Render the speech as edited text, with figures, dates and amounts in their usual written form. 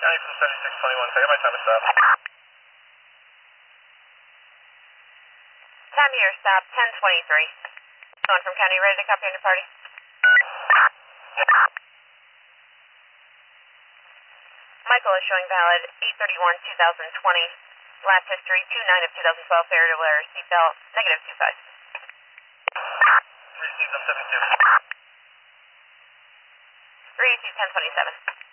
County from 7621, say my time to stop. Time of your stop, 10:23. Going from County, ready to copy on your party? Michael is showing valid 8/31/2020. Last history, 2/9 of 2012. Failure to wear seatbelt, -25. Received on 72. Received 1027.